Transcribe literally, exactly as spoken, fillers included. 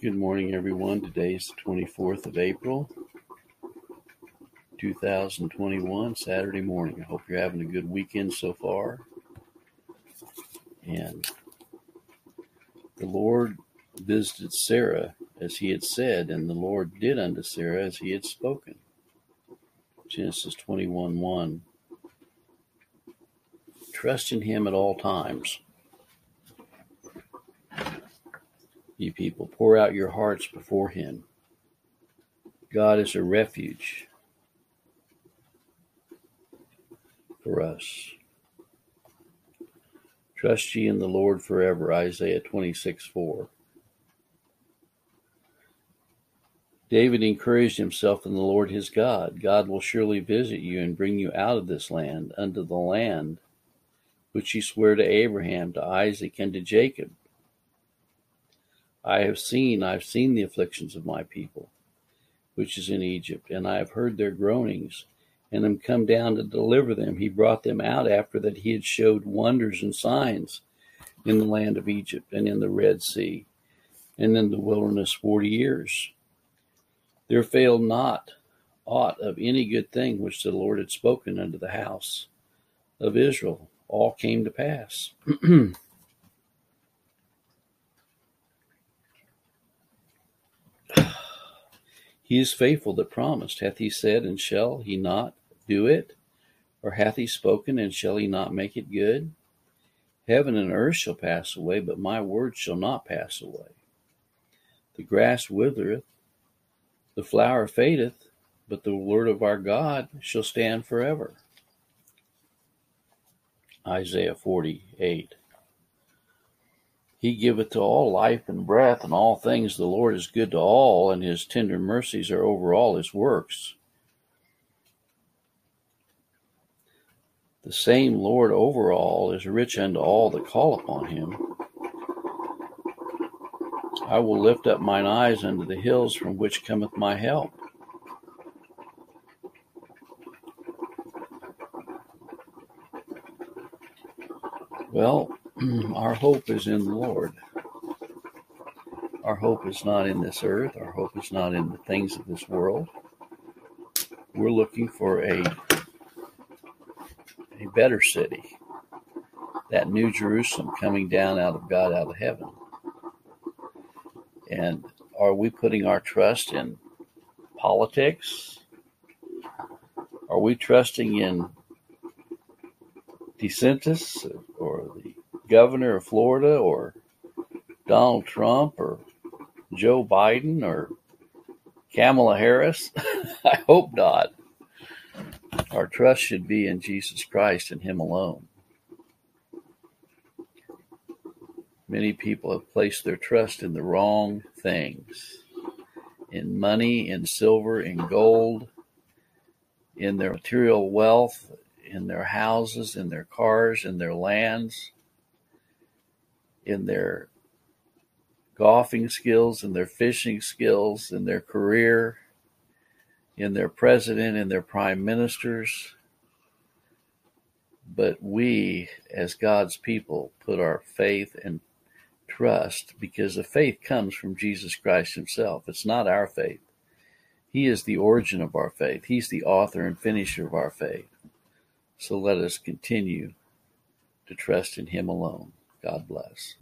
Good morning, everyone. Today is the twenty-fourth of April, two thousand twenty-one, Saturday morning. I hope you're having a good weekend so far. And the Lord visited Sarah as he had said, and the Lord did unto Sarah as he had spoken. Genesis twenty-one one. Trust in him at all times. You people, pour out your hearts before him. God is a refuge for us. Trust ye in the Lord forever, Isaiah twenty-six four. David encouraged himself in the Lord his God. God will surely visit you and bring you out of this land, unto the land which he sware to Abraham, to Isaac, and to Jacob. I have seen, I have seen the afflictions of my people, which is in Egypt, and I have heard their groanings, and am come down to deliver them. He brought them out after that he had showed wonders and signs in the land of Egypt, and in the Red Sea, and in the wilderness forty years. There failed not aught of any good thing which the Lord had spoken unto the house of Israel. All came to pass. He is faithful that promised. Hath he said, and shall he not do it? Or hath he spoken, and shall he not make it good? Heaven and earth shall pass away, but my word shall not pass away. The grass withereth, the flower fadeth, but the word of our God shall stand forever. Isaiah forty-eight. He giveth to all life and breath, and all things. The Lord is good to all, and his tender mercies are over all his works. The same Lord over all is rich unto all that call upon him. I will lift up mine eyes unto the hills, from which cometh my help. Well, our hope is in the Lord. Our hope is not in this earth. Our hope is not in the things of this world. We're looking for a, a better city, that new Jerusalem coming down out of God, out of heaven. And are we putting our trust in politics? Are we trusting in DeSantis, or the governor of Florida, or Donald Trump, or Joe Biden, or Kamala Harris? I hope not. Our trust should be in Jesus Christ and him alone. Many people have placed their trust in the wrong things, in money, in silver, in gold, in their material wealth, in their houses, in their cars, in their lands, in their golfing skills, in their fishing skills, in their career, in their president, in their prime ministers. But we, as God's people, put our faith and trust, because the faith comes from Jesus Christ himself. It's not our faith. He is the origin of our faith. He's the author and finisher of our faith. So let us continue to trust in him alone. God bless.